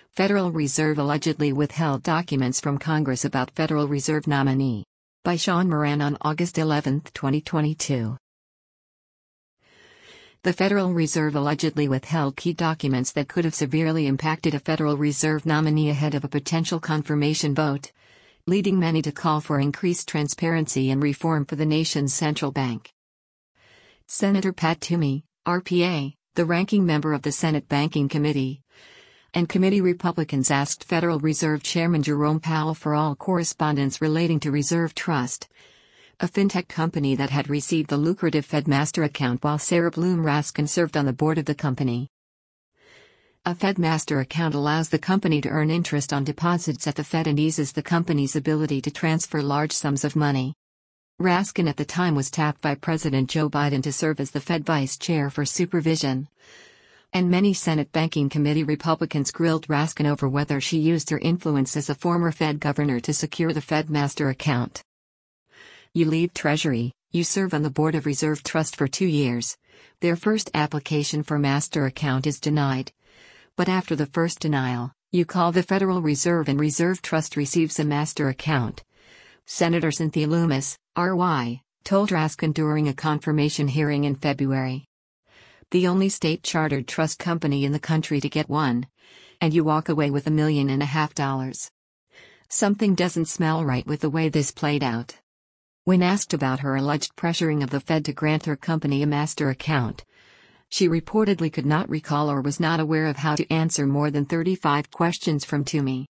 Federal Reserve allegedly withheld documents from Congress about Federal Reserve nominee. By Sean Moran on August 11, 2022. The Federal Reserve allegedly withheld key documents that could have severely impacted a Federal Reserve nominee ahead of a potential confirmation vote, leading many to call for increased transparency and reform for the nation's central bank. Senator Pat Toomey, RPA, the ranking member of the Senate Banking Committee, and committee Republicans asked Federal Reserve Chairman Jerome Powell for all correspondence relating to Reserve Trust, a fintech company that had received the lucrative Fed Master account while Sarah Bloom Raskin served on the board of the company. A Fed Master account allows the company to earn interest on deposits at the Fed and eases the company's ability to transfer large sums of money. Raskin at the time was tapped by President Joe Biden to serve as the Fed Vice Chair for Supervision, and many Senate Banking Committee Republicans grilled Raskin over whether she used her influence as a former Fed governor to secure the Fed Master account. You leave Treasury, you serve on the Board of Reserve Trust for 2 years. Their first application for Master account is denied. But after the first denial, you call the Federal Reserve and Reserve Trust receives a Master account. Senator Cynthia Lummis, RY, told Raskin during a confirmation hearing in February. The only state-chartered trust company in the country to get one. And you walk away with $1.5 million. Something doesn't smell right with the way this played out. When asked about her alleged pressuring of the Fed to grant her company a master account, she reportedly could not recall or was not aware of how to answer more than 35 questions from Toomey.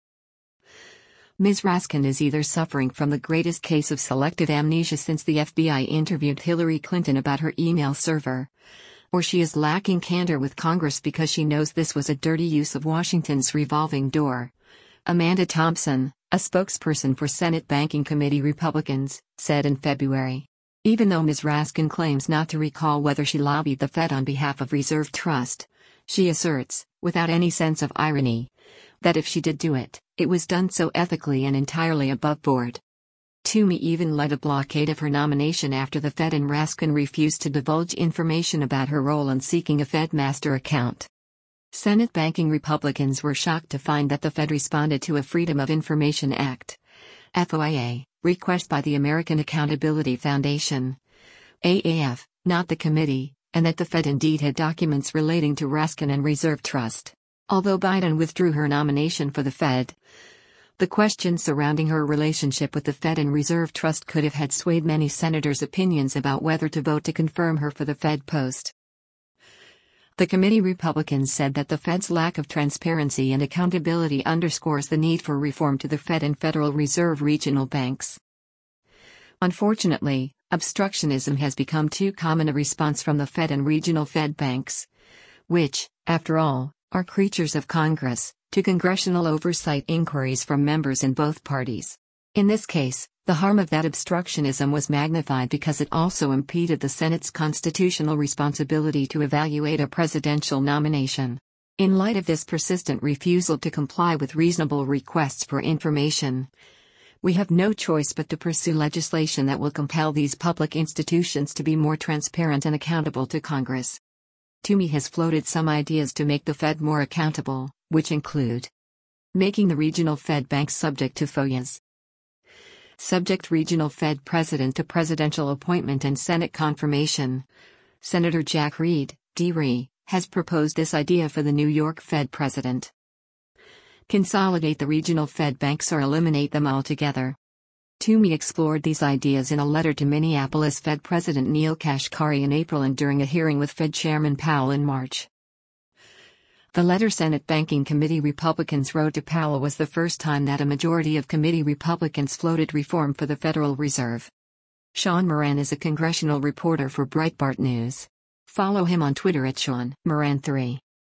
Ms. Raskin is either suffering from the greatest case of selective amnesia since the FBI interviewed Hillary Clinton about her email server, or she is lacking candor with Congress because she knows this was a dirty use of Washington's revolving door. Amanda Thompson, a spokesperson for Senate Banking Committee Republicans, said in February. Even though Ms. Raskin claims not to recall whether she lobbied the Fed on behalf of Reserve Trust, she asserts, without any sense of irony, that if she did do it, it was done so ethically and entirely above board. Toomey even led a blockade of her nomination after the Fed and Raskin refused to divulge information about her role in seeking a Fed Master account. Senate banking Republicans were shocked to find that the Fed responded to a Freedom of Information Act (FOIA) request by the American Accountability Foundation (AAF), not the committee, and that the Fed indeed had documents relating to Raskin and Reserve Trust. Although Biden withdrew her nomination for the Fed, the questions surrounding her relationship with the Fed and Reserve Trust could have had swayed many senators' opinions about whether to vote to confirm her for the Fed post. The committee Republicans said that the Fed's lack of transparency and accountability underscores the need for reform to the Fed and Federal Reserve regional banks. Unfortunately, obstructionism has become too common a response from the Fed and regional Fed banks, which, after all, are creatures of Congress, to congressional oversight inquiries from members in both parties. In this case, the harm of that obstructionism was magnified because it also impeded the Senate's constitutional responsibility to evaluate a presidential nomination. In light of this persistent refusal to comply with reasonable requests for information, we have no choice but to pursue legislation that will compel these public institutions to be more transparent and accountable to Congress. Toomey has floated some ideas to make the Fed more accountable, which include making the regional Fed banks subject to FOIAs, subject regional Fed president to presidential appointment and Senate confirmation. Senator Jack Reed, D.R., has proposed this idea for the New York Fed president. Consolidate the regional Fed banks or eliminate them altogether. Toomey explored these ideas in a letter to Minneapolis Fed President Neel Kashkari in April and during a hearing with Fed Chairman Powell in March. The letter Senate Banking Committee Republicans wrote to Powell was the first time that a majority of committee Republicans floated reform for the Federal Reserve. Sean Moran is a congressional reporter for Breitbart News. Follow him on Twitter at Sean Moran3.